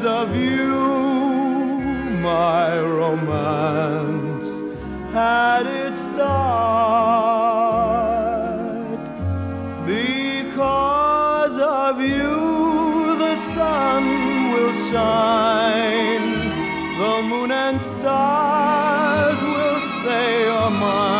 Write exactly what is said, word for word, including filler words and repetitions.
because of you, my romance had its start. Because of you, the sun will shine, the moon and stars will say you're mine.